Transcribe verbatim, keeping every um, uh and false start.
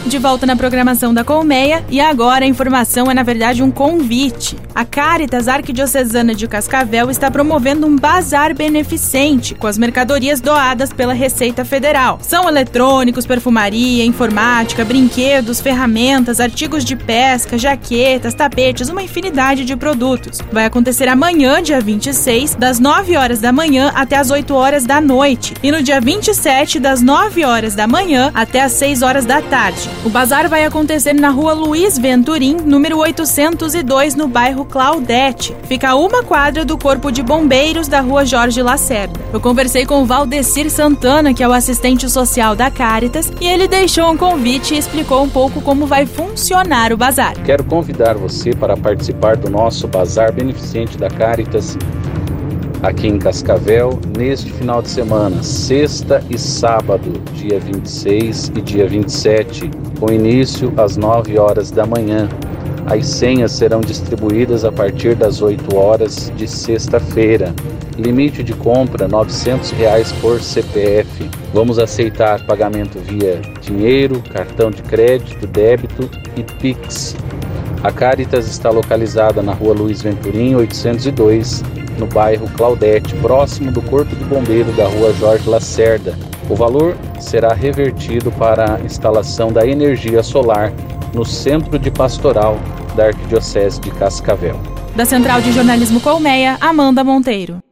De volta na programação da Colmeia, e agora a informação é na verdade um convite. A Cáritas Arquidiocesana de Cascavel está promovendo um bazar beneficente com as mercadorias doadas pela Receita Federal. São eletrônicos, perfumaria, informática, brinquedos, ferramentas, artigos de pesca, jaquetas, tapetes, uma infinidade de produtos. Vai acontecer amanhã, dia vinte e seis, das nove horas da manhã até as oito horas da noite, e no dia vinte e sete, das nove horas da manhã até as seis horas da tarde. O bazar vai acontecer na rua Luiz Venturim, número oitocentos e dois, no bairro Claudete. Fica a uma quadra do Corpo de Bombeiros da rua Jorge Lacerda. Eu conversei com o Valdecir Santana, que é o assistente social da Cáritas, e ele deixou um convite e explicou um pouco como vai funcionar o bazar. Quero convidar você para participar do nosso bazar beneficente da Cáritas aqui em Cascavel, neste final de semana, sexta e sábado, dia vinte e seis e dia vinte e sete, com início às nove horas da manhã. As senhas serão distribuídas a partir das oito horas de sexta-feira. Limite de compra novecentos reais por C P F. Vamos aceitar pagamento via dinheiro, cartão de crédito, débito e Pix. A Cáritas está localizada na rua Luiz Venturim, oitocentos e dois, no bairro Claudete, próximo do Corpo de Bombeiro da rua Jorge Lacerda. O valor será revertido para a instalação da energia solar no Centro de Pastoral da Arquidiocese de Cascavel. Da Central de Jornalismo Colmeia, Amanda Monteiro.